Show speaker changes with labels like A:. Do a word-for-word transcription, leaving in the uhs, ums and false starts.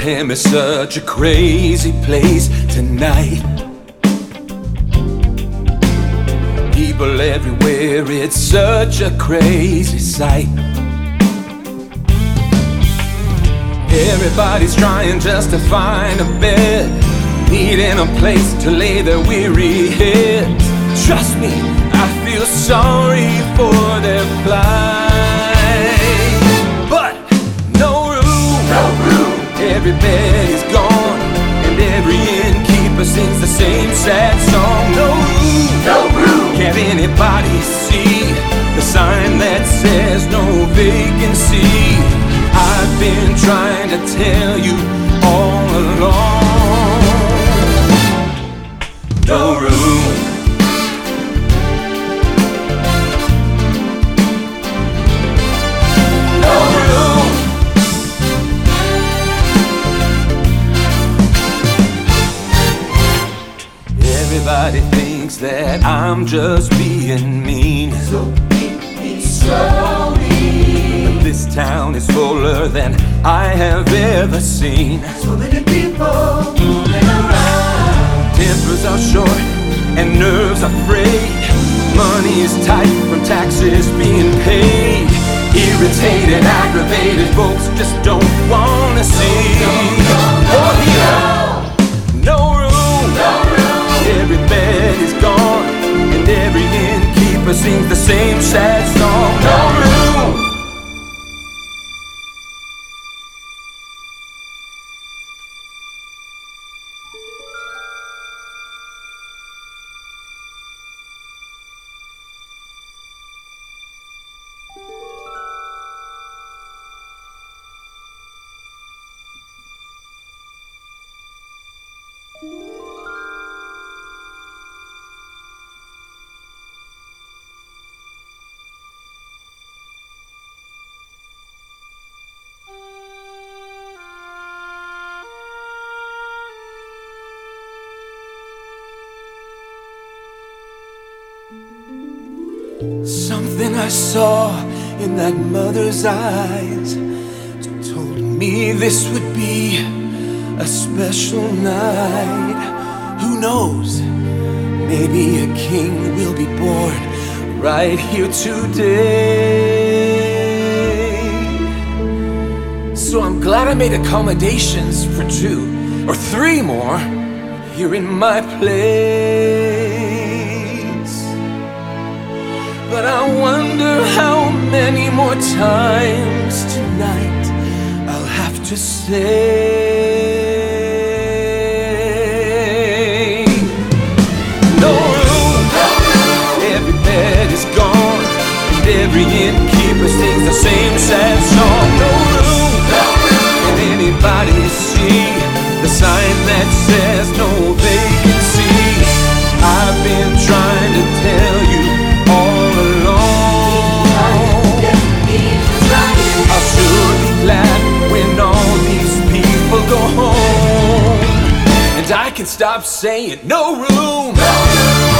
A: Bethlehem is such a crazy place tonight. People everywhere, it's such a crazy sight. Everybody's trying just to find a bed, needing a place to lay their weary heads. Trust me, I feel sorry for their plight. But no room, no room. Every bed is gone, and every innkeeper sings the same sad song. No room, no room. Can't anybody see the sign that says no vacancy? I've been trying to tell you all along. No room. No room. Everybody thinks that I'm just being mean. So mean, so mean. But this town is fuller than I have ever seen. So many people moving around. Tempers are short and nerves are frayed. Money is tight from taxes being paid. Irritated, aggravated folks just don't wanna see. Or hear. No room, no room. Every bed is gone, and every innkeeper sings the same sad song. No room. Something I saw in that mother's eyes told me this would be a special night. Who knows? Maybe a king will be born right here today. So I'm glad I made accommodations for two or three more here in my place. But I wonder how many more times tonight I'll have to say no room, no room. Every bed is gone, and every innkeeper sings the same sad song. No room, no room. Can anybody see the sign that says no vacancy? I've been trying to tell you all along. I'll sure be glad when all these people go home, and I can stop saying no room, no room.